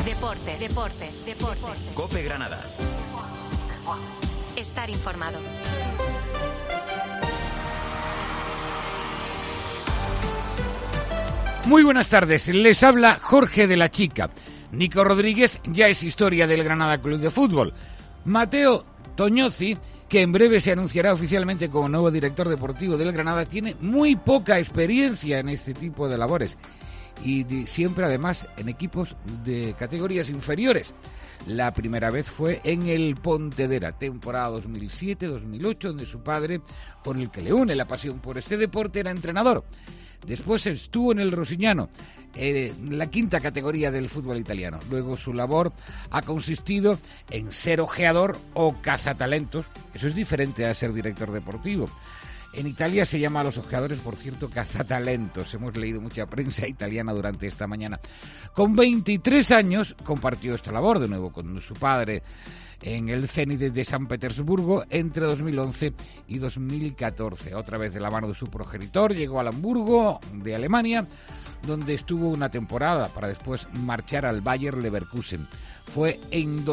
Deportes. COPE Granada. Estar informado. Muy buenas tardes, les habla Jorge de la Chica. Nico Rodríguez ya es historia del Granada Club de Fútbol. Mateo Toñozzi, que en breve se anunciará oficialmente como nuevo director deportivo del Granada, tiene muy poca experiencia en este tipo de labores y siempre además en equipos de categorías inferiores. La primera vez fue en el Pontedera, temporada 2007-2008, donde su padre, con el que le une la pasión por este deporte, era entrenador. Después estuvo en el Rosignano, la quinta categoría del fútbol italiano. Luego su labor ha consistido en ser ojeador o cazatalentos. Eso es diferente a ser director deportivo. En Italia se llama a los ojeadores, por cierto, cazatalentos. Hemos leído mucha prensa italiana durante esta mañana. Con 23 años compartió esta labor de nuevo con su padre en el Zenit de San Petersburgo entre 2011 y 2014. Otra vez de la mano de su progenitor llegó al Hamburgo de Alemania, donde estuvo una temporada para después marchar al Bayer Leverkusen. Fue en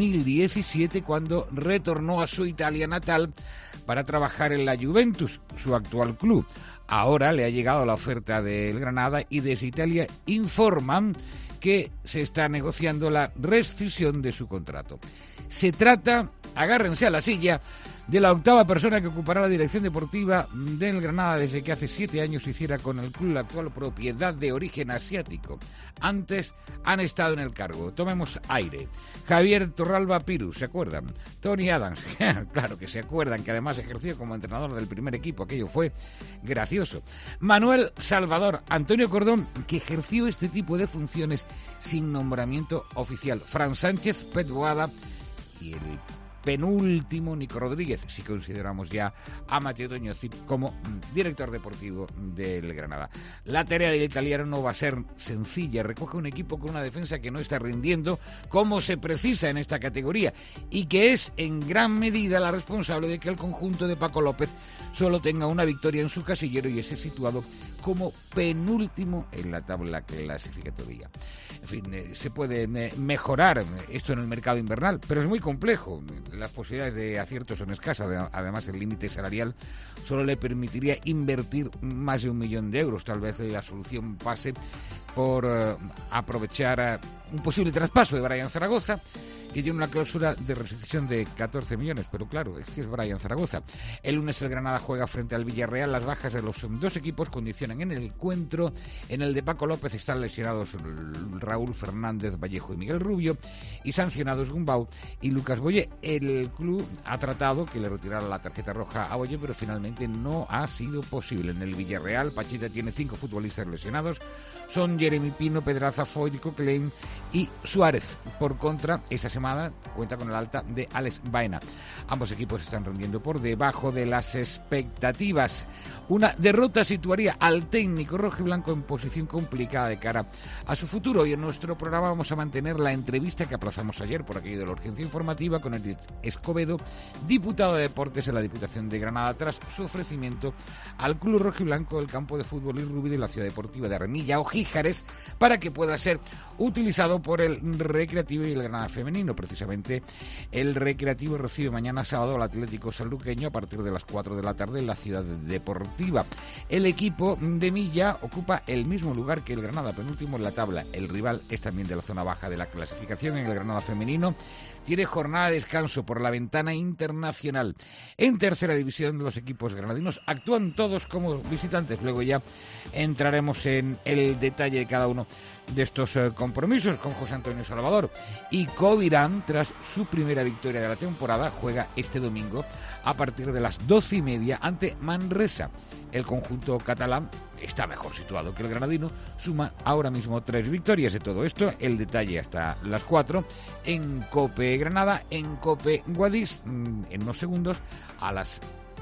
2017 cuando retornó a su Italia natal para trabajar en la Juventus, su actual club. Ahora le ha llegado la oferta del Granada y desde Italia informan que se está negociando la rescisión de su contrato. Se trata, agárrense a la silla, de la octava persona que ocupará la dirección deportiva del Granada desde que hace 7 años hiciera con el club la actual propiedad de origen asiático. Antes han estado en el cargo. Tomemos aire. Javier Torralba Pirus, ¿se acuerdan? Tony Adams, claro que se acuerdan, que además ejerció como entrenador del primer equipo. Aquello fue gracioso. Manuel Salvador, Antonio Cordón, que ejerció este tipo de funciones sin nombramiento oficial. Fran Sánchez, Pet Boada y el penúltimo, Nico Rodríguez, si consideramos ya a Mateo Toñozzi como director deportivo del Granada. La tarea del italiano no va a ser sencilla. Recoge un equipo con una defensa que no está rindiendo como se precisa en esta categoría y que es en gran medida la responsable de que el conjunto de Paco López solo tenga una victoria en su casillero y esté situado como penúltimo en la tabla clasificatoria. En fin, se puede mejorar esto en el mercado invernal, pero es muy complejo. Las posibilidades de acierto son escasas. Además, el límite salarial solo le permitiría invertir más de 1 millón de euros. Tal vez la solución pase por aprovechar un posible traspaso de Brian Zaragoza, que tiene una cláusula de rescisión de 14 millones, pero claro, es que es Brian Zaragoza. El lunes el Granada juega frente al Villarreal. Las bajas de los dos equipos condicionan en el encuentro. En el de Paco López están lesionados Raúl Fernández Vallejo y Miguel Rubio, y sancionados Gumbau y Lucas Boyé. El club ha tratado que le retirara la tarjeta roja a Boyé, pero finalmente no ha sido posible. En el Villarreal, Pachita tiene 5 futbolistas lesionados. Son Jeremy Pino, Pedraza, Foyt, Coquelin y Suárez. Por contra, esta semana cuenta con el alta de Alex Baena. Ambos equipos están rendiendo por debajo de las expectativas. Una derrota situaría al técnico rojiblanco en posición complicada de cara a su futuro. Y en nuestro programa vamos a mantener la entrevista que aplazamos ayer por aquello de la urgencia informativa con Edith Escobedo, diputado de Deportes en la Diputación de Granada, tras su ofrecimiento al club rojiblanco del campo de fútbol Irrubi de la ciudad deportiva de Armilla o Gijares para que pueda ser utilizado por el Recreativo y el Granada femenino. Precisamente el Recreativo recibe mañana sábado al Atlético Sanluqueño a partir de las 4 de la tarde en la ciudad deportiva. El equipo de Milla ocupa el mismo lugar que el Granada, penúltimo en la tabla. El rival es también de la zona baja de la clasificación. En el Granada femenino tiene jornada de descanso por la ventana internacional. En tercera división, los equipos granadinos actúan todos como visitantes. Luego ya entraremos en el detalle de cada uno de estos compromisos con José Antonio Salvador. Y Covirán, tras su primera victoria de la temporada, juega este domingo a partir de las 12:30 ante Manresa. El conjunto catalán está mejor situado que el granadino, suma ahora mismo 3 victorias. De todo esto, el detalle hasta las 4 en COPE Granada, en COPE Guadix, en unos segundos, a las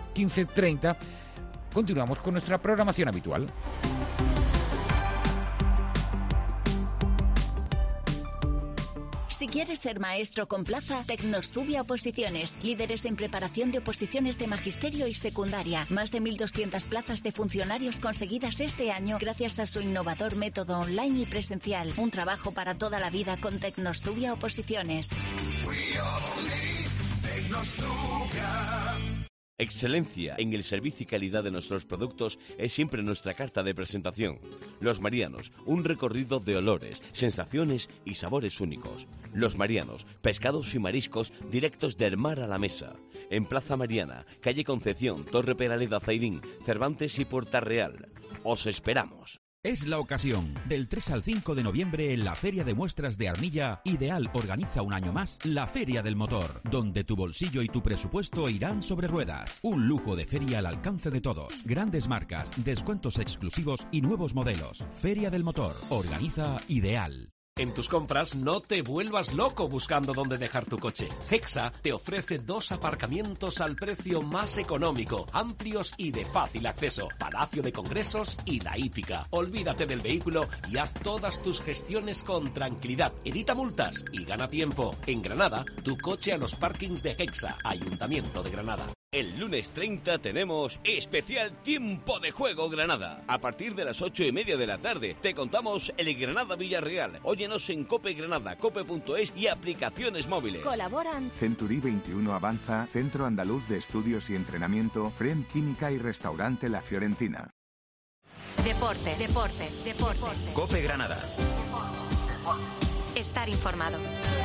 15:30. Continuamos con nuestra programación habitual. Si quieres ser maestro con plaza, Tecnostubia Oposiciones, líderes en preparación de oposiciones de magisterio y secundaria. Más de 1.200 plazas de funcionarios conseguidas este año gracias a su innovador método online y presencial. Un trabajo para toda la vida con Tecnostubia Oposiciones. Excelencia en el servicio y calidad de nuestros productos es siempre nuestra carta de presentación. Los Marianos, un recorrido de olores, sensaciones y sabores únicos. Los Marianos, pescados y mariscos directos del mar a la mesa. En Plaza Mariana, calle Concepción, Torre Peraleda Zaidín, Cervantes y Puerta Real. Os esperamos. Es la ocasión. Del 3 al 5 de noviembre en la Feria de Muestras de Armilla, Ideal organiza un año más la Feria del Motor, donde tu bolsillo y tu presupuesto irán sobre ruedas. Un lujo de feria al alcance de todos. Grandes marcas, descuentos exclusivos y nuevos modelos. Feria del Motor. Organiza Ideal. En tus compras no te vuelvas loco buscando dónde dejar tu coche. Hexa te ofrece 2 aparcamientos al precio más económico, amplios y de fácil acceso. Palacio de Congresos y La Hípica. Olvídate del vehículo y haz todas tus gestiones con tranquilidad. Evita multas y gana tiempo. En Granada, tu coche a los parkings de Hexa, Ayuntamiento de Granada. El lunes 30 tenemos especial Tiempo de Juego Granada. A partir de las 8:30 de la tarde te contamos el Granada Villarreal. Óyenos en Cope Granada, cope.es y aplicaciones móviles. Colaboran Century 21 Avanza, Centro Andaluz de Estudios y Entrenamiento, Frem Química y Restaurante La Fiorentina. Deportes. Cope Granada. Estar informado.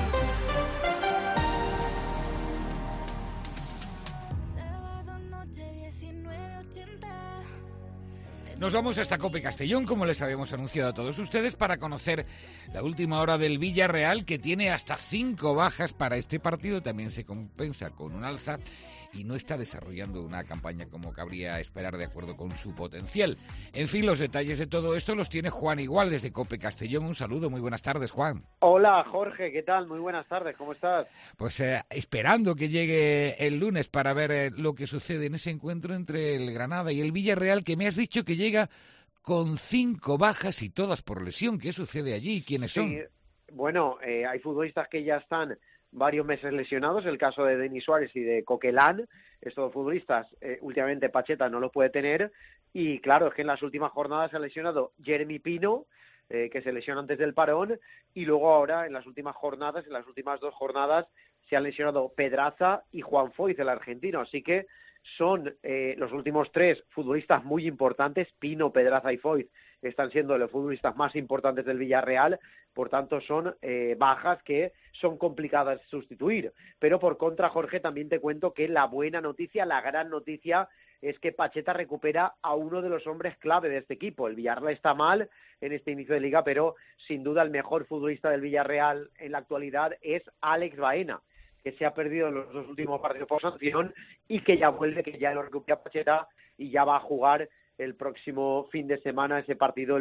Nos vamos hasta Cope Castellón, como les habíamos anunciado a todos ustedes, para conocer la última hora del Villarreal, que tiene hasta 5 bajas para este partido. También se compensa con un alza y no está desarrollando una campaña como cabría esperar de acuerdo con su potencial. En fin, los detalles de todo esto los tiene Juan Igual desde Cope Castellón. Un saludo, muy buenas tardes, Juan. Hola, Jorge, ¿qué tal? Muy buenas tardes, ¿cómo estás? Pues esperando que llegue el lunes para ver lo que sucede en ese encuentro entre el Granada y el Villarreal, que me has dicho que llega con 5 bajas y todas por lesión. ¿Qué sucede allí? ¿Quiénes son? Sí, bueno, hay futbolistas que ya están varios meses lesionados, el caso de Denis Suárez y de Coquelin. Estos futbolistas, últimamente Pacheta no los puede tener, y claro, es que en las últimas jornadas se ha lesionado Jeremy Pino, que se lesionó antes del parón, y luego ahora en las últimas jornadas, en las últimas 2 jornadas, se han lesionado Pedraza y Juan Foyth, el argentino, así que son los últimos 3 futbolistas muy importantes. Pino, Pedraza y Foyth están siendo los futbolistas más importantes del Villarreal, por tanto son bajas que son complicadas de sustituir. Pero por contra, Jorge, también te cuento que la buena noticia, la gran noticia, es que Pacheta recupera a uno de los hombres clave de este equipo. El Villarreal está mal en este inicio de liga, pero sin duda el mejor futbolista del Villarreal en la actualidad es Alex Baena, que se ha perdido en los 2 últimos partidos por sanción y que ya vuelve, que ya lo recupera Pacheta y ya va a jugar el próximo fin de semana ese partido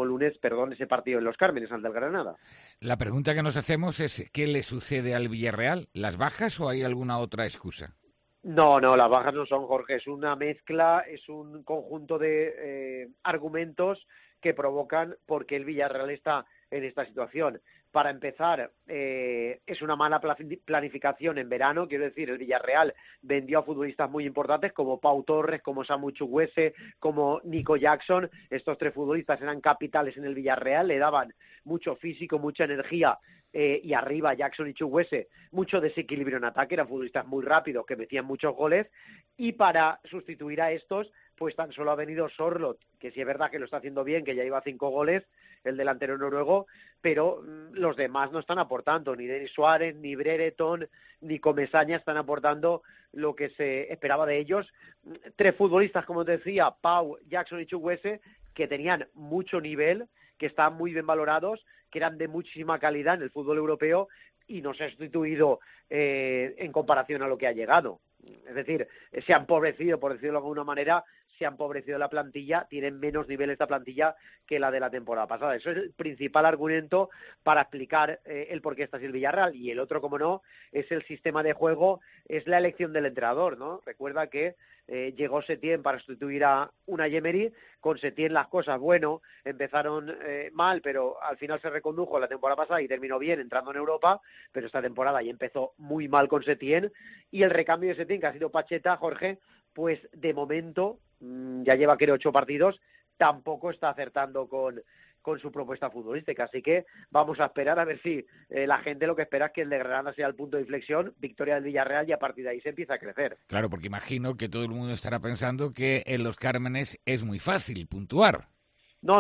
en Los Cármenes ante el Granada. La pregunta que nos hacemos es, ¿qué le sucede al Villarreal? ¿Las bajas o hay alguna otra excusa? No, las bajas no son, Jorge, es una mezcla, es un conjunto de argumentos que provocan por qué el Villarreal está en esta situación. Para empezar, es una mala planificación en verano, quiero decir, el Villarreal vendió a futbolistas muy importantes como Pau Torres, como Samu Chukwueze, como Nico Jackson. Estos 3 futbolistas eran capitales en el Villarreal, le daban mucho físico, mucha energía, y arriba Jackson y Chukwueze, mucho desequilibrio en ataque, eran futbolistas muy rápidos que metían muchos goles, y para sustituir a estos, pues tan solo ha venido Sorloth, que sí es verdad que lo está haciendo bien, que ya lleva 5 goles, el delantero noruego, pero los demás no están aportando, ni Denis Suárez, ni Brereton, ni Comesaña están aportando lo que se esperaba de ellos. 3 futbolistas, como te decía, Pau, Jackson y Chukwueze, que tenían mucho nivel, que estaban muy bien valorados, que eran de muchísima calidad en el fútbol europeo, y no se ha sustituido en comparación a lo que ha llegado. Es decir, se ha empobrecido, por decirlo de alguna manera, se se ha empobrecido la plantilla, tienen menos nivel esta plantilla que la de la temporada pasada. Eso es el principal argumento para explicar el por qué está así el Villarreal. Y el otro, como no, es el sistema de juego, es la elección del entrenador, ¿no? Recuerda que llegó Setién para sustituir a Unai Emery. Con Setién las cosas, bueno, empezaron mal, pero al final se recondujo la temporada pasada y terminó bien entrando en Europa, pero esta temporada ya empezó muy mal con Setién, y el recambio de Setién, que ha sido Pacheta, Jorge, pues de momento, ya lleva creo 8 partidos, tampoco está acertando con su propuesta futbolística, así que vamos a esperar a ver si la gente lo que espera es que el de Granada sea el punto de inflexión, victoria del Villarreal, y a partir de ahí se empieza a crecer. Claro, porque imagino que todo el mundo estará pensando que en Los Cármenes es muy fácil puntuar. No,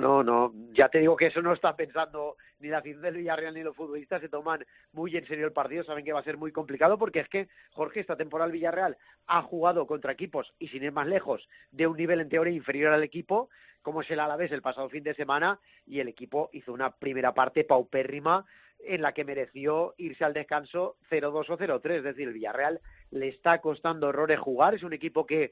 ya te digo que eso no está pensando ni la afición del Villarreal ni los futbolistas, se toman muy en serio el partido, saben que va a ser muy complicado, porque es que, Jorge, esta temporada el Villarreal ha jugado contra equipos, y sin ir más lejos, de un nivel en teoría inferior al equipo, como es el Alavés el pasado fin de semana, y el equipo hizo una primera parte paupérrima en la que mereció irse al descanso 0-2 o 0-3, es decir, el Villarreal le está costando horrores jugar, es un equipo que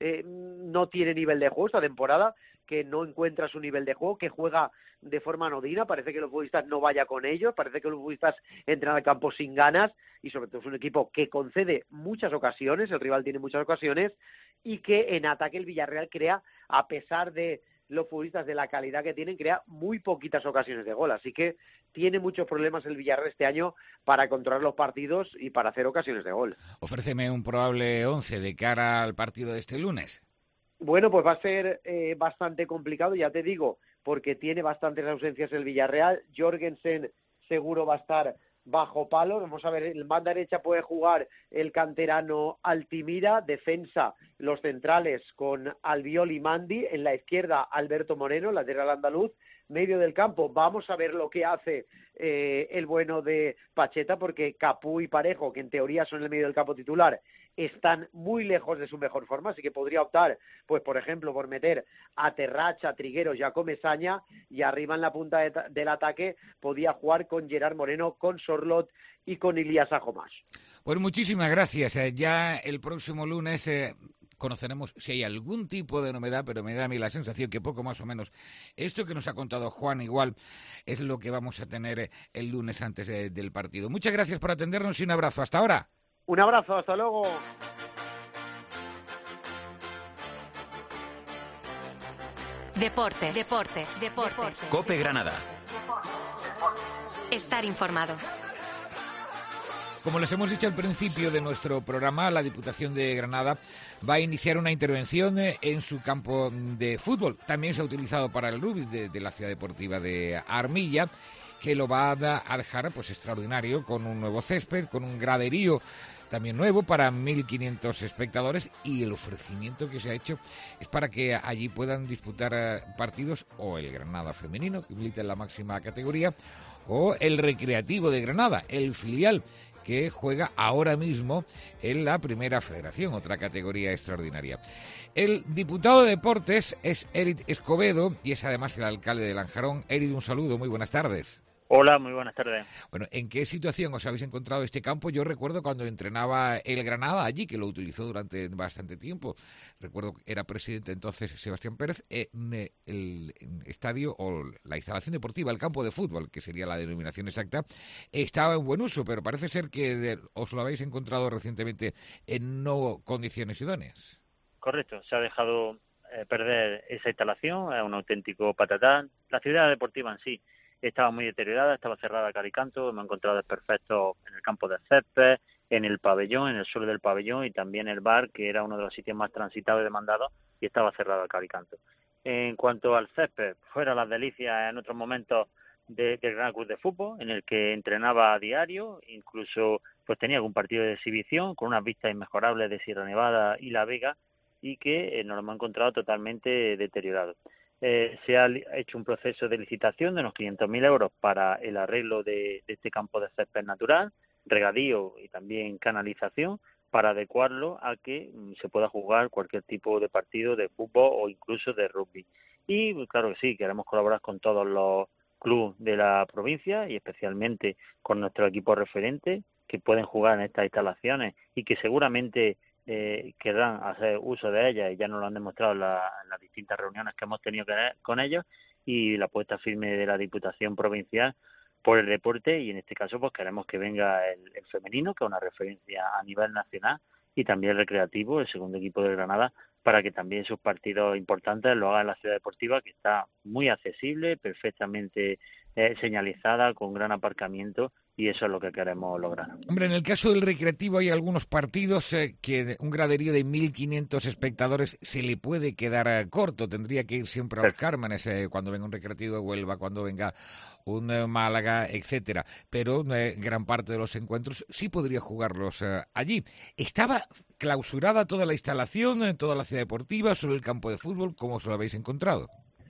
no tiene nivel de juego esta temporada, que no encuentra su nivel de juego, que juega de forma anodina, parece que los futbolistas no vayan con ellos, parece que los futbolistas entran al campo sin ganas, y sobre todo es un equipo que concede muchas ocasiones, el rival tiene muchas ocasiones, y que en ataque el Villarreal crea, a pesar de los futbolistas de la calidad que tienen, crea muy poquitas ocasiones de gol, así que tiene muchos problemas el Villarreal este año para controlar los partidos y para hacer ocasiones de gol. Ofréceme un probable 11 de cara al partido de este lunes. Bueno, pues va a ser bastante complicado, ya te digo, porque tiene bastantes ausencias el Villarreal. Jorgensen seguro va a estar bajo palo. Vamos a ver, en banda derecha puede jugar el canterano Altimira, defensa los centrales con Albiol y Mandi, en la izquierda Alberto Moreno, lateral andaluz, medio del campo. Vamos a ver lo que hace el bueno de Pacheta, porque Capú y Parejo, que en teoría son el medio del campo titular, están muy lejos de su mejor forma, así que podría optar, pues por ejemplo, por meter a Terracha, Trigueros y a Comesaña, y arriba en la punta del ataque podía jugar con Gerard Moreno, con Sorlot y con Ilías Ajomás. Pues muchísimas gracias. Ya el próximo lunes conoceremos si hay algún tipo de novedad, pero me da a mí la sensación que poco más o menos esto que nos ha contado Juan igual es lo que vamos a tener el lunes antes del partido. Muchas gracias por atendernos y un abrazo. Hasta ahora. Un abrazo, hasta luego. Deportes. COPE Granada. Estar informado. Como les hemos dicho al principio de nuestro programa, la Diputación de Granada va a iniciar una intervención en su campo de fútbol. También se ha utilizado para el rugby de la Ciudad Deportiva de Armilla, que lo va a dejar pues extraordinario, con un nuevo césped, con un graderío también nuevo para 1.500 espectadores, y el ofrecimiento que se ha hecho es para que allí puedan disputar partidos o el Granada femenino, que milita en la máxima categoría, o el Recreativo de Granada, el filial, que juega ahora mismo en la Primera Federación, otra categoría extraordinaria. El diputado de Deportes es Eric Escobedo y es además el alcalde de Lanjarón. Eric, un saludo, muy buenas tardes. Hola, muy buenas tardes. Bueno, ¿en qué situación os habéis encontrado este campo? Yo recuerdo cuando entrenaba el Granada allí, que lo utilizó durante bastante tiempo. Recuerdo que era presidente entonces Sebastián Pérez. El estadio o la instalación deportiva, el campo de fútbol, que sería la denominación exacta, estaba en buen uso, pero parece ser que os lo habéis encontrado recientemente en no condiciones idóneas. Correcto, se ha dejado perder esa instalación, es un auténtico patatán. La ciudad deportiva en sí estaba muy deteriorada, estaba cerrada a cal y canto, hemos encontrado desperfectos en el campo de césped, en el pabellón, en el suelo del pabellón, y también el bar, que era uno de los sitios más transitados y demandados, y estaba cerrado a cal y canto. En cuanto al césped, fuera las delicias en otros momentos del Gran Club de Fútbol, en el que entrenaba a diario, incluso pues tenía algún partido de exhibición, con unas vistas inmejorables de Sierra Nevada y La Vega, y que nos lo hemos encontrado totalmente deteriorado. Se ha hecho un proceso de licitación de unos 500.000 euros para el arreglo de este campo de césped natural, regadío y también canalización, para adecuarlo a que se pueda jugar cualquier tipo de partido de fútbol o incluso de rugby. Y claro que sí, queremos colaborar con todos los clubes de la provincia y especialmente con nuestro equipo referente, que pueden jugar en estas instalaciones y que seguramente querrán hacer uso de ellas, y ya nos lo han demostrado en las distintas reuniones que hemos tenido con ellos, y la apuesta firme de la Diputación Provincial por el deporte, y en este caso pues queremos que venga el femenino, que es una referencia a nivel nacional, y también el recreativo, el segundo equipo de Granada, para que también sus partidos importantes lo hagan en la ciudad deportiva, que está muy accesible, perfectamente señalizada, con gran aparcamiento, y eso es lo que queremos lograr. Hombre, en el caso del recreativo hay algunos partidos que un graderío de 1.500 espectadores se le puede quedar corto. Tendría que ir siempre a los Cármenes cuando venga un recreativo de Huelva, cuando venga un Málaga, etcétera. Pero gran parte de los encuentros sí podría jugarlos allí. ¿Estaba clausurada toda la instalación, toda la ciudad deportiva, solo el campo de fútbol? ¿Cómo os lo habéis encontrado?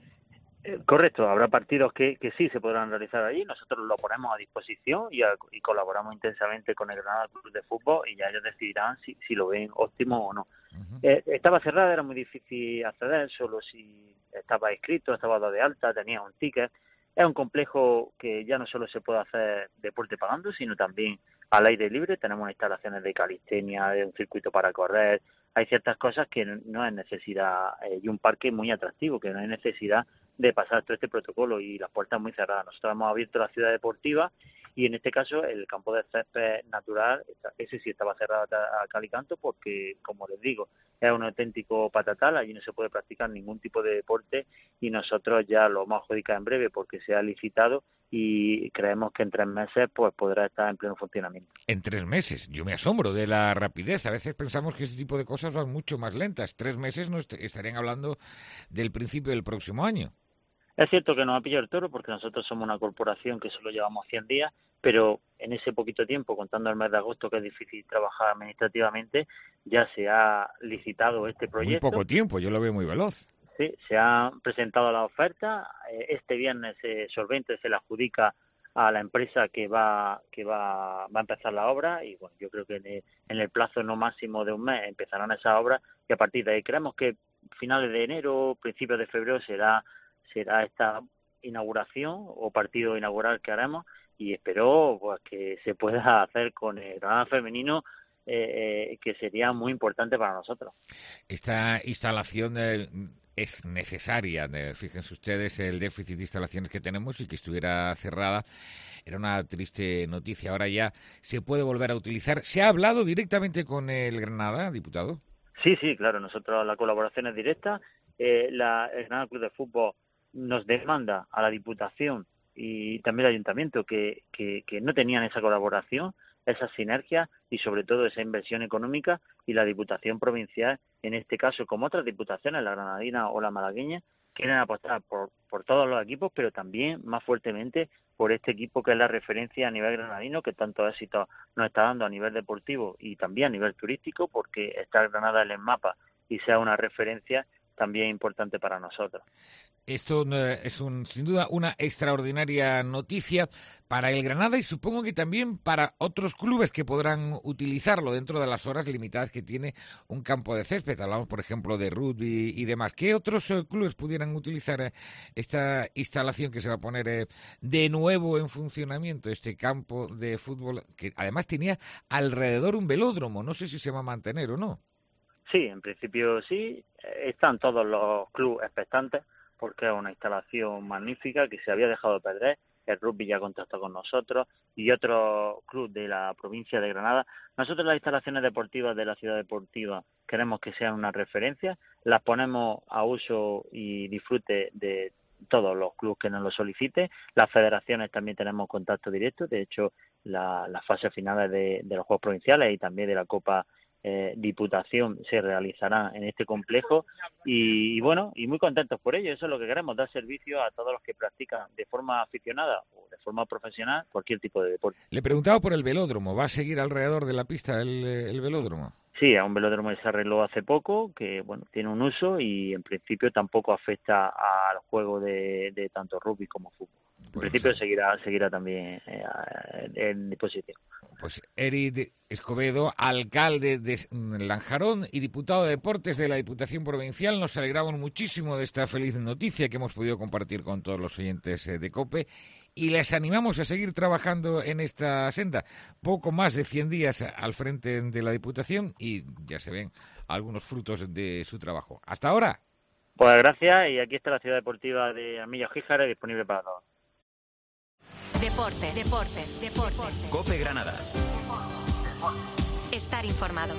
Correcto, habrá partidos que sí se podrán realizar allí, nosotros lo ponemos a disposición y colaboramos intensamente con el Granada Club de Fútbol, y ya ellos decidirán si lo ven óptimo o no. Uh-huh. Estaba cerrada, era muy difícil acceder, solo si estaba inscrito, estaba dado de alta, tenía un ticket. Es un complejo que ya no solo se puede hacer deporte pagando, sino también al aire libre. Tenemos instalaciones de calistenia, de un circuito para correr. Hay ciertas cosas que no es necesidad, y un parque muy atractivo, que no hay necesidad de pasar todo este protocolo, y las puertas muy cerradas. Nosotros hemos abierto la ciudad deportiva, y en este caso el campo de césped natural, ese sí estaba cerrado a cal y canto, porque, como les digo, es un auténtico patatal, allí no se puede practicar ningún tipo de deporte, y nosotros ya lo vamos a adjudicar en breve porque se ha licitado, y creemos que en 3 meses pues podrá estar en pleno funcionamiento. En 3 meses, yo me asombro de la rapidez. A veces pensamos que ese tipo de cosas van mucho más lentas. 3 meses no estarían hablando del principio del próximo año. Es cierto que nos ha pillado el toro, porque nosotros somos una corporación que solo llevamos 100 días, pero en ese poquito tiempo, contando el mes de agosto, que es difícil trabajar administrativamente, ya se ha licitado este proyecto. Muy poco tiempo, yo lo veo muy veloz. Sí, se ha presentado la oferta. Este viernes Solvente se la adjudica a la empresa que va a empezar la obra, y bueno, yo creo que en el plazo no máximo de un mes empezarán esa obra, y a partir de ahí creemos que finales de enero, principios de febrero será esta inauguración o partido inaugural que haremos, y espero pues que se pueda hacer con el Granada femenino, que sería muy importante para nosotros. Esta instalación es necesaria. Fíjense ustedes el déficit de instalaciones que tenemos, y que estuviera cerrada era una triste noticia. Ahora ya se puede volver a utilizar. ¿Se ha hablado directamente con el Granada, diputado? Sí, claro. Nosotros la colaboración es directa. El Granada Club de Fútbol nos demanda a la Diputación y también al Ayuntamiento que no tenían esa colaboración, esa sinergia y sobre todo esa inversión económica, y la Diputación Provincial, en este caso, como otras diputaciones, la granadina o la malagueña, quieren apostar por todos los equipos, pero también más fuertemente por este equipo que es la referencia a nivel granadino, que tanto éxito nos está dando a nivel deportivo y también a nivel turístico, porque está Granada en el mapa y sea una referencia también importante para nosotros. Esto es sin duda una extraordinaria noticia para el Granada, y supongo que también para otros clubes que podrán utilizarlo dentro de las horas limitadas que tiene un campo de césped. Hablamos, por ejemplo, de rugby y demás. ¿Qué otros clubes pudieran utilizar esta instalación que se va a poner de nuevo en funcionamiento, este campo de fútbol, que además tenía alrededor un velódromo? No sé si se va a mantener o no. Sí, en principio sí. Están todos los clubes expectantes, porque es una instalación magnífica que se había dejado de perder. El rugby ya contactó con nosotros y otros clubes de la provincia de Granada. Nosotros las instalaciones deportivas de la ciudad deportiva queremos que sean una referencia. Las ponemos a uso y disfrute de todos los clubes que nos lo soliciten. Las federaciones también tenemos contacto directo. De hecho, las fases finales de los Juegos Provinciales y también de la Copa Diputación se realizarán en este complejo, y bueno, y muy contentos por ello. Eso es lo que queremos, dar servicio a todos los que practican de forma aficionada o de forma profesional cualquier tipo de deporte. Le preguntaba por el velódromo. ¿Va a seguir alrededor de la pista el velódromo? Sí, es un velódromo que se arregló hace poco, que bueno, tiene un uso y en principio tampoco afecta al juego de tanto rugby como fútbol. En principio seguirá también en disposición. Pues Eric Escobedo, alcalde de Lanjarón y diputado de Deportes de la Diputación Provincial, nos alegramos muchísimo de esta feliz noticia que hemos podido compartir con todos los oyentes de COPE, y les animamos a seguir trabajando en esta senda. Poco más de 100 días al frente de la Diputación y ya se ven algunos frutos de su trabajo. Hasta ahora. Pues gracias, y aquí está la Ciudad Deportiva de Armilla Gíjara disponible para todos. Deportes. COPE Granada. Estar informado.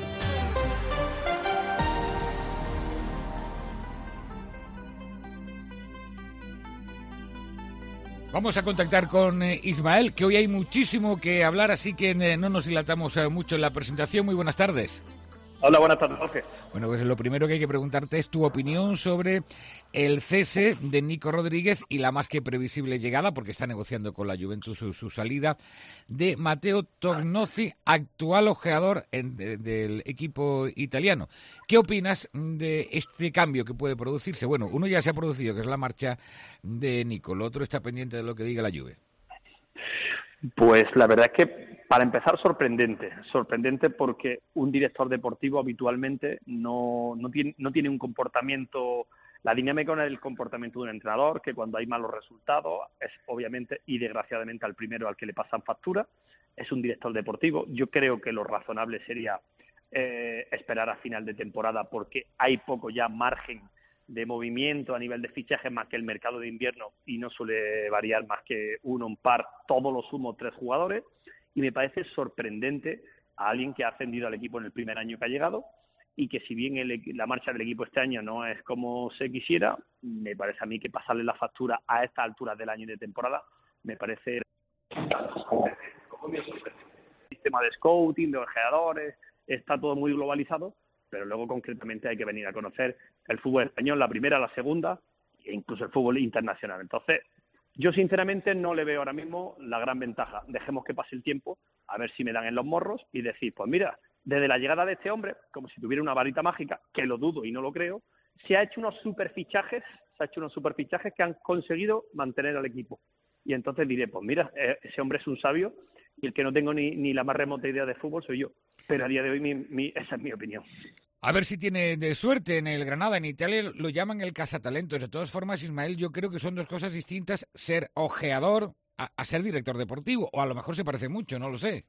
Vamos a contactar con Ismael, que hoy hay muchísimo que hablar, así que no nos dilatamos mucho en la presentación. Muy buenas tardes. Hola, buenas tardes, Jorge. Bueno, pues lo primero que hay que preguntarte es tu opinión sobre el cese de Nico Rodríguez y la más que previsible llegada, porque está negociando con la Juventus su salida, de Matteo Tognozzi, actual ojeador del equipo italiano. ¿Qué opinas de este cambio que puede producirse? Bueno, uno ya se ha producido, que es la marcha de Nico. Lo otro está pendiente de lo que diga la Juve. Pues la verdad es que, para empezar, sorprendente porque un director deportivo habitualmente no tiene un comportamiento, la dinámica del comportamiento de un entrenador, que cuando hay malos resultados es obviamente y desgraciadamente al primero al que le pasan factura. Es un director deportivo. Yo creo que lo razonable sería esperar a final de temporada, porque hay poco ya margen de movimiento a nivel de fichajes más que el mercado de invierno, y no suele variar más que un par, todos los sumo 3 jugadores, y me parece sorprendente a alguien que ha ascendido al equipo en el primer año que ha llegado, y que si bien la marcha del equipo este año no es como se quisiera, me parece a mí que pasarle la factura a estas alturas del año y de temporada me parece sistema de scouting, de ojeadores, está todo muy globalizado, pero luego concretamente hay que venir a conocer el fútbol español, la primera, la segunda e incluso el fútbol internacional. Entonces, yo sinceramente no le veo ahora mismo la gran ventaja. Dejemos que pase el tiempo, a ver si me dan en los morros y decir, pues mira, desde la llegada de este hombre, como si tuviera una varita mágica, que lo dudo y no lo creo, se ha hecho unos superfichajes que han conseguido mantener al equipo. Y entonces diré, pues mira, ese hombre es un sabio y el que no tengo ni la más remota idea de fútbol soy yo. Pero a día de hoy esa es mi opinión. A ver si tiene de suerte en el Granada. En Italia lo llaman el cazatalentos. De todas formas, Ismael, yo creo que son dos cosas distintas, ser ojeador a ser director deportivo. O a lo mejor se parece mucho, no lo sé.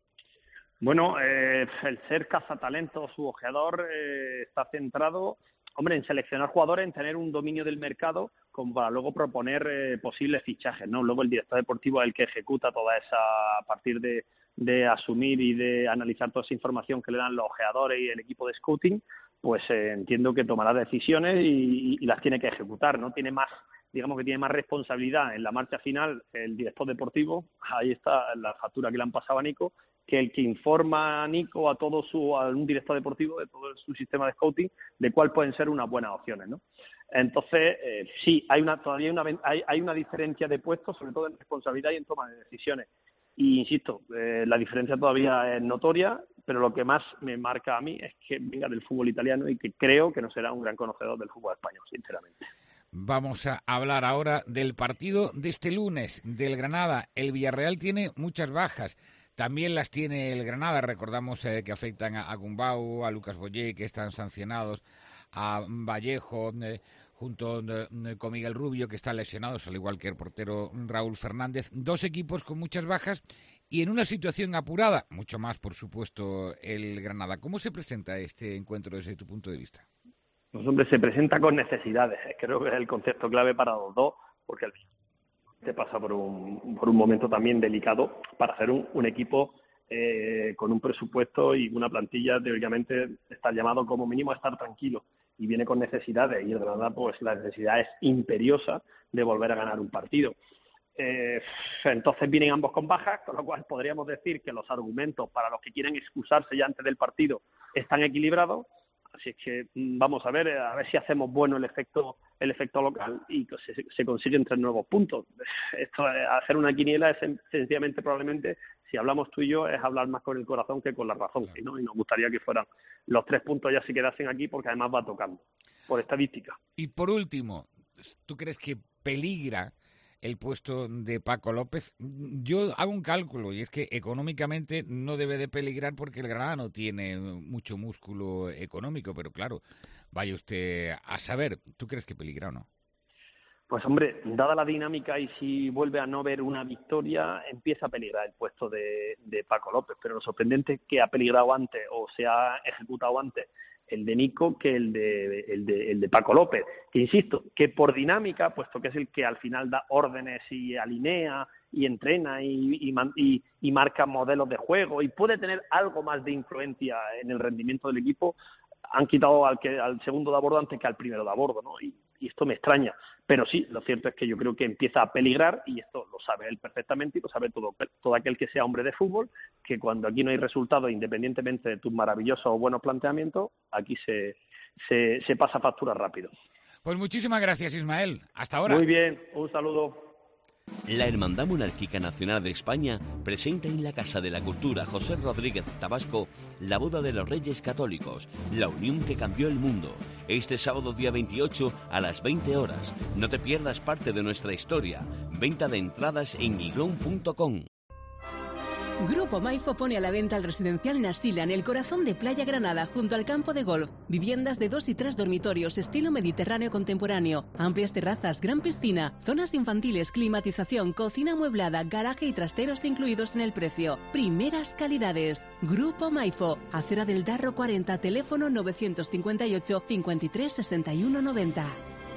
Bueno, el ser cazatalentos u ojeador está centrado, hombre, en seleccionar jugadores, en tener un dominio del mercado como para luego proponer posibles fichajes, ¿no? Luego el director deportivo es el que ejecuta toda esa, a partir de asumir y de analizar toda esa información que le dan los ojeadores y el equipo de scouting, pues entiendo que tomará decisiones y las tiene que ejecutar, ¿no? Tiene más, digamos que tiene más responsabilidad en la marcha final el director deportivo, ahí está la factura que le han pasado a Nico, que el que informa a Nico, a un director deportivo de todo su sistema de scouting, de cuál pueden ser unas buenas opciones, ¿no? Entonces, sí, hay una diferencia de puestos, sobre todo en responsabilidad y en toma de decisiones. Y insisto, la diferencia todavía es notoria, pero lo que más me marca a mí es que venga del fútbol italiano y que creo que no será un gran conocedor del fútbol español, sinceramente. Vamos a hablar ahora del partido de este lunes, del Granada. El Villarreal tiene muchas bajas. También las tiene el Granada. Recordamos que afectan a Gumbau, a Lucas Boyé, que están sancionados, a Vallejo, junto con Miguel Rubio, que están lesionados, al igual que el portero Raúl Fernández. 2 equipos con muchas bajas y en una situación apurada, mucho más, por supuesto, el Granada. ¿Cómo se presenta este encuentro desde tu punto de vista? Pues hombre, se presenta con necesidades. Creo que es el concepto clave para los dos, porque se pasa por un momento también delicado para hacer un equipo con un presupuesto y una plantilla, teóricamente, está llamado como mínimo a estar tranquilo. Y viene con necesidades, y el Granada, pues la necesidad es imperiosa de volver a ganar un partido. Entonces vienen ambos con bajas, con lo cual podríamos decir que los argumentos para los que quieren excusarse ya antes del partido están equilibrados. Así es que vamos a ver si hacemos bueno el efecto local y que se consiguen 3 nuevos puntos. Esto, hacer una quiniela es sencillamente, probablemente, si hablamos tú y yo, es hablar más con el corazón que con la razón, ¿no? Y nos gustaría que fueran los 3 puntos ya se quedasen aquí, porque además va tocando, por estadística. Y por último, ¿tú crees que peligra el puesto de Paco López? Yo hago un cálculo, y es que económicamente no debe de peligrar porque el Granada no tiene mucho músculo económico, pero claro, vaya usted a saber. ¿Tú crees que peligra o no? Pues hombre, dada la dinámica y si vuelve a no ver una victoria, empieza a peligrar el puesto de Paco López. Pero lo sorprendente es que ha peligrado antes o se ha ejecutado antes el de Nico que el de Paco López. Que insisto, que por dinámica, puesto que es el que al final da órdenes y alinea y entrena y marca modelos de juego y puede tener algo más de influencia en el rendimiento del equipo, han quitado al segundo de a bordo antes que al primero de a bordo, ¿no? Y esto me extraña. Pero sí, lo cierto es que yo creo que empieza a peligrar, y esto lo sabe él perfectamente y lo sabe todo aquel que sea hombre de fútbol, que cuando aquí no hay resultados, independientemente de tus maravillosos o buenos planteamientos, aquí se pasa factura rápido. Pues muchísimas gracias, Ismael. Hasta ahora. Muy bien, un saludo. La Hermandad Monárquica Nacional de España presenta en la Casa de la Cultura José Rodríguez Tabasco la boda de los Reyes Católicos, la unión que cambió el mundo. Este sábado día 28 a las 20 horas. No te pierdas parte de nuestra historia. Venta de entradas en iglon.com. Grupo Maifo pone a la venta el residencial Nasila en el corazón de Playa Granada, junto al campo de golf. Viviendas de 2 y 3 dormitorios, estilo mediterráneo contemporáneo. Amplias terrazas, gran piscina, zonas infantiles, climatización, cocina amueblada, garaje y trasteros incluidos en el precio. Primeras calidades. Grupo Maifo, Acera del Darro 40, teléfono 958 53 61 90.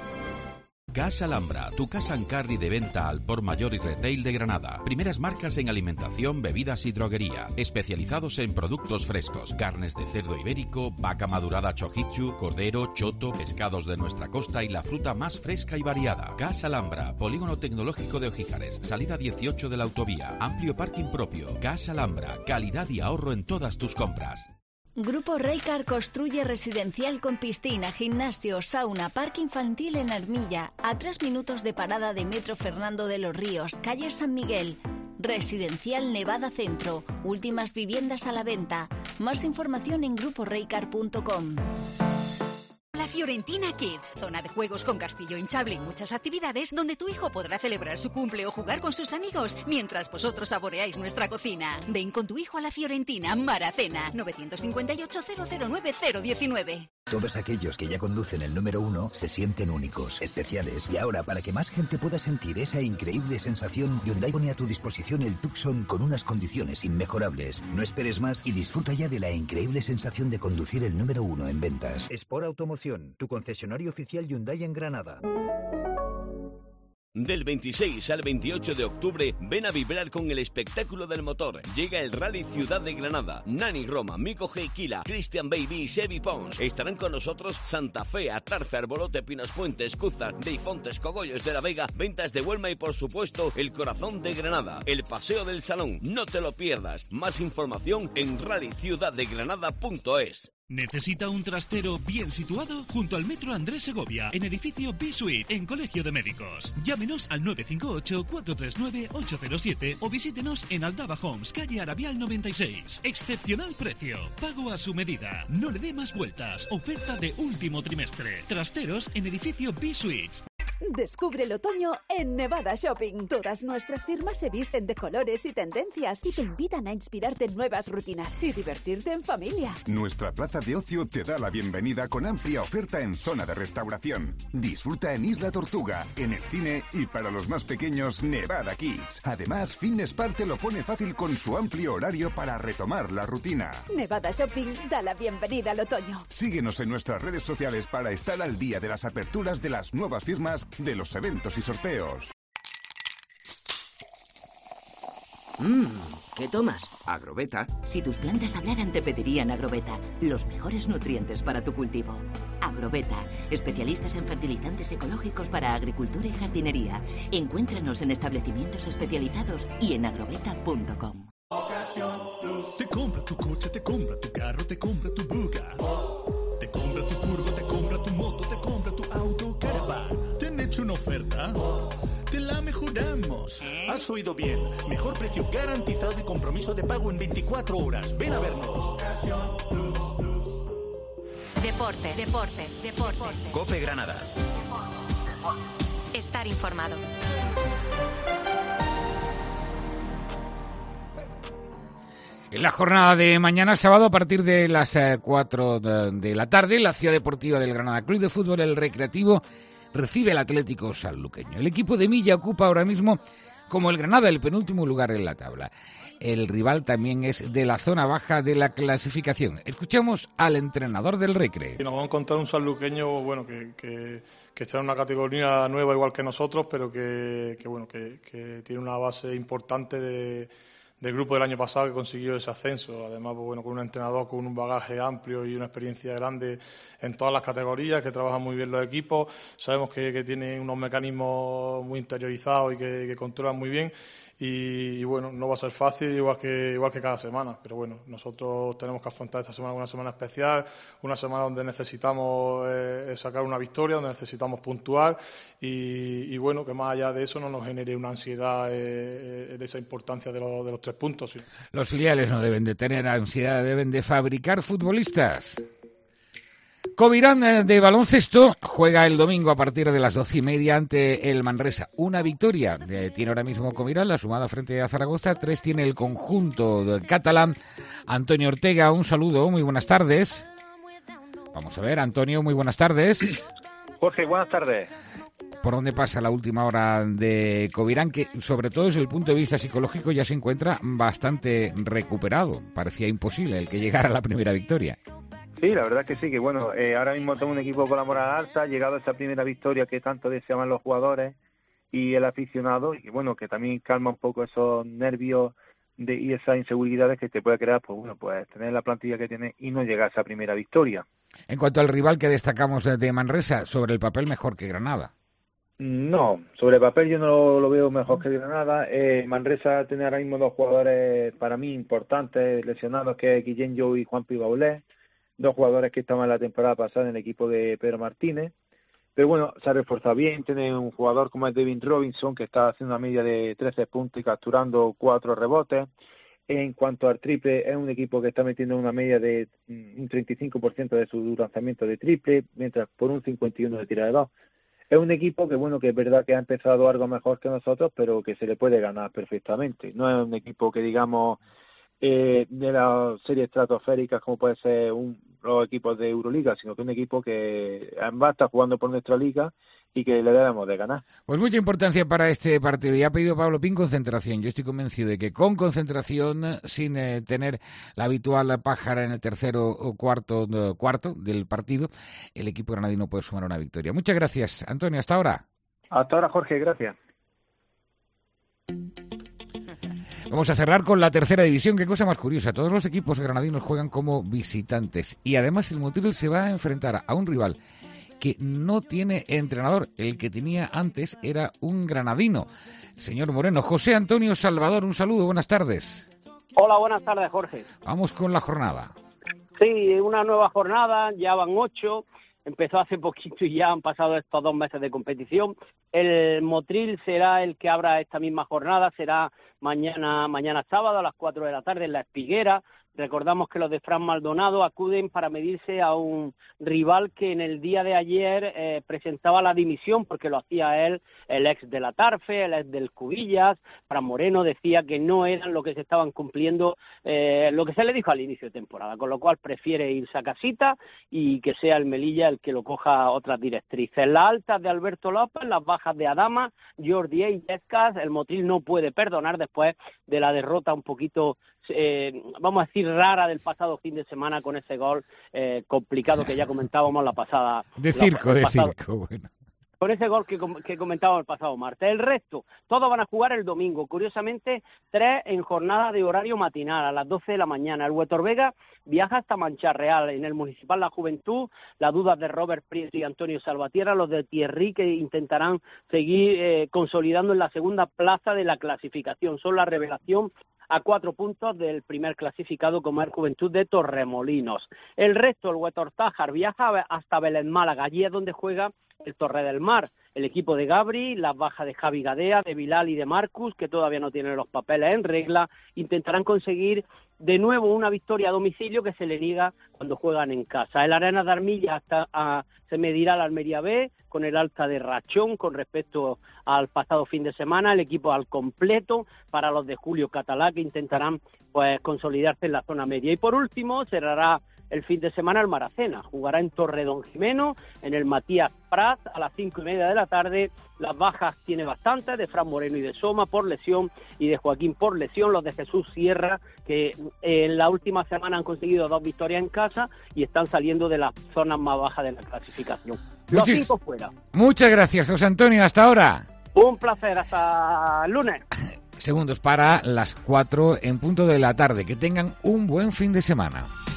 Casa Alhambra, tu casa en carry de venta al por mayor y retail de Granada. Primeras marcas en alimentación, bebidas y droguería. Especializados en productos frescos, carnes de cerdo ibérico, vaca madurada chojichu, cordero, choto, pescados de nuestra costa y la fruta más fresca y variada. Casa Alhambra, polígono tecnológico de Ojíjares, salida 18 de la autovía, amplio parking propio. Casa Alhambra, calidad y ahorro en todas tus compras. Grupo Reycar construye residencial con piscina, gimnasio, sauna, parque infantil en Armilla, a 3 minutos de parada de Metro Fernando de los Ríos, calle San Miguel. Residencial Nevada Centro, últimas viviendas a la venta. Más información en gruporeycar.com. La Fiorentina Kids, zona de juegos con castillo hinchable y muchas actividades donde tu hijo podrá celebrar su cumple o jugar con sus amigos mientras vosotros saboreáis nuestra cocina. Ven con tu hijo a la Fiorentina Maracena, 958 009 019. Todos aquellos que ya conducen el número 1 se sienten únicos, especiales, y ahora, para que más gente pueda sentir esa increíble sensación, Hyundai pone a tu disposición el Tucson con unas condiciones inmejorables. No esperes más y disfruta ya de la increíble sensación de conducir el número 1 en ventas. Sport Automoción, tu concesionario oficial Hyundai en Granada. Del 26 al 28 de octubre, ven a vibrar con el espectáculo del motor. Llega el Rally Ciudad de Granada. Nani Roma, Mico G. Kila, Christian Baby y Sebi Pons. Estarán con nosotros Santa Fe, Atarfe, Arbolote, Pinos Puentes, Cúzar, Deifontes, Cogollos de la Vega, Ventas de Huelma y, por supuesto, el corazón de Granada. El Paseo del Salón. No te lo pierdas. Más información en rallyciudaddegranada.es. ¿Necesita un trastero bien situado? Junto al Metro Andrés Segovia, en edificio B-Suite, en Colegio de Médicos. Llámenos al 958-439-807 o visítenos en Aldaba Homes, calle Arabial 96. Excepcional precio, pago a su medida. No le dé más vueltas. Oferta de último trimestre. Trasteros en edificio B-Suites. Descubre el otoño en Nevada Shopping. Todas nuestras firmas se visten de colores y tendencias y te invitan a inspirarte en nuevas rutinas y divertirte en familia. Nuestra plaza de ocio te da la bienvenida con amplia oferta en zona de restauración. Disfruta en Isla Tortuga, en el cine y, para los más pequeños, Nevada Kids. Además, Fitness Park te lo pone fácil con su amplio horario para retomar la rutina. Nevada Shopping da la bienvenida al otoño. Síguenos en nuestras redes sociales para estar al día de las aperturas de las nuevas firmas, de los eventos y sorteos. ¿Qué tomas? Agrobeta. Si tus plantas hablaran, te pedirían Agrobeta. Los mejores nutrientes para tu cultivo. Agrobeta, especialistas en fertilizantes ecológicos para agricultura y jardinería. Encuéntranos en establecimientos especializados y en agrobeta.com. Te compra tu coche, te compra tu carro, te compra tu buga. Te compra tu furgo, te compra tu moto, te compra tu auto, caravan. ¿Te han hecho una oferta? Te la mejoramos. Has oído bien. Mejor precio garantizado y compromiso de pago en 24 horas. Ven a vernos. Deportes. COPE Granada. Estar informado. En la jornada de mañana sábado, a partir de las 4 de la tarde, la Ciudad Deportiva del Granada Club de Fútbol, el Recreativo, recibe el Atlético Sanluqueño. El equipo de Milla ocupa ahora mismo, como el Granada, el penúltimo lugar en la tabla. El rival también es de la zona baja de la clasificación. Escuchamos al entrenador del Recre. Nos vamos a encontrar un sanluqueño que está en una categoría nueva igual que nosotros, pero que tiene una base importante del grupo del año pasado que consiguió ese ascenso. Además, con un entrenador con un bagaje amplio y una experiencia grande en todas las categorías, que trabaja muy bien los equipos. Sabemos que tiene unos mecanismos muy interiorizados y que controlan muy bien. Y no va a ser fácil, igual que cada semana. Pero nosotros tenemos que afrontar esta semana una semana especial, una semana donde necesitamos sacar una victoria, donde necesitamos puntuar y que más allá de eso no nos genere una ansiedad en esa importancia de los 3 puntos. Sí. Los filiales no deben de tener ansiedad, deben de fabricar futbolistas. Covirán de baloncesto juega el domingo a partir de las 12:30 ante el Manresa. Una victoria tiene ahora mismo Covirán, la sumada frente a Zaragoza. 3 tiene el conjunto catalán. Antonio Ortega, un saludo, muy buenas tardes. Vamos a ver, Antonio, muy buenas tardes. Jorge, buenas tardes. ¿Por dónde pasa la última hora de Covirán? Que sobre todo desde el punto de vista psicológico ya se encuentra bastante recuperado. Parecía imposible el que llegara a la primera victoria. Sí, la verdad es que sí, que ahora mismo tengo un equipo con la moral alta, ha llegado a esa primera victoria que tanto deseaban los jugadores y el aficionado, y que también calma un poco esos nervios y esas inseguridades que te puede crear, pues tener la plantilla que tiene y no llegar a esa primera victoria. En cuanto al rival que destacamos de Manresa, sobre el papel mejor que Granada. No, sobre el papel yo no lo veo mejor que Granada. Manresa tiene ahora mismo 2 jugadores para mí importantes lesionados, que es Guillén Jou y Juan Pibaulé. 2 jugadores que estaban la temporada pasada en el equipo de Pedro Martínez, pero se ha reforzado bien. Tiene un jugador como es Devin Robinson, que está haciendo una media de 13 puntos y capturando 4 rebotes. En cuanto al triple, es un equipo que está metiendo una media de un 35% de su lanzamiento de triple, mientras por un 51% de tira de 2. Es un equipo que es verdad que ha empezado algo mejor que nosotros, pero que se le puede ganar perfectamente. No es un equipo que digamos de las series estratosféricas como puede ser los equipos de Euroliga, sino que un equipo que va a estar jugando por nuestra liga y que le debemos de ganar. Pues mucha importancia para este partido. Y ha pedido Pablo Pin concentración. Yo estoy convencido de que con concentración, sin tener la habitual pájara en el tercero o cuarto del partido, el equipo granadino puede sumar una victoria. Muchas gracias, Antonio. Hasta ahora. Hasta ahora, Jorge. Gracias. Vamos a cerrar con la tercera división. Qué cosa más curiosa. Todos los equipos granadinos juegan como visitantes. Y además el Motril se va a enfrentar a un rival que no tiene entrenador. El que tenía antes era un granadino. Señor Moreno, José Antonio Salvador, un saludo, buenas tardes. Hola, buenas tardes, Jorge. Vamos con la jornada. Sí, una nueva jornada, ya van 8. Empezó hace poquito y ya han pasado estos 2 meses de competición. El Motril será el que abra esta misma jornada, será mañana sábado a las 4 de la tarde en La Espiguera. Recordamos que los de Fran Maldonado acuden para medirse a un rival que en el día de ayer presentaba la dimisión porque lo hacía él, el ex de la Tarfe, el ex del Cubillas. Fran Moreno decía que no eran lo que se estaban cumpliendo, lo que se le dijo al inicio de temporada, con lo cual prefiere irse a casita y que sea el Melilla el que lo coja a otras directrices. Las altas de Alberto López, las bajas de Adama, Jordi y Yescas, el Motril no puede perdonar después de la derrota un poquito, vamos a decir, rara del pasado fin de semana con ese gol complicado que ya comentábamos la pasada. De circo, bueno. Con ese gol que comentábamos el pasado martes. El resto, todos van a jugar el domingo. Curiosamente, 3 en jornada de horario matinal, a las 12 de la mañana. El Huetor Vega viaja hasta Mancha-Real. En el Municipal La Juventud, las dudas de Robert Prieto y Antonio Salvatierra, los de Thierry, que intentarán seguir consolidando en la segunda plaza de la clasificación. Son la revelación a 4 puntos del primer clasificado, como es Juventud de Torremolinos. El resto, el Huetor Tájar viaja hasta Belén Málaga, allí es donde juega el Torre del Mar, el equipo de Gabri, las bajas de Javi Gadea, de Bilal y de Marcus, que todavía no tienen los papeles en regla, intentarán conseguir de nuevo una victoria a domicilio que se le niega cuando juegan en casa. El Arena de Armilla se medirá al Almería B con el alta de Rachón con respecto al pasado fin de semana, el equipo al completo para los de Julio Catalá, que intentarán pues consolidarse en la zona media. Y por último cerrará el fin de semana el Maracena. Jugará en Torredonjimeno, en el Matías Prat, a las 5:30 de la tarde. Las bajas tiene bastantes, de Fran Moreno y de Soma por lesión, y de Joaquín por lesión. Los de Jesús Sierra, que en la última semana han conseguido 2 victorias en casa y están saliendo de las zonas más bajas de la clasificación. Los 5 fuera. Muchas gracias, José Antonio. Hasta ahora. Un placer. Hasta el lunes. Segundos para las 4 en punto de la tarde. Que tengan un buen fin de semana.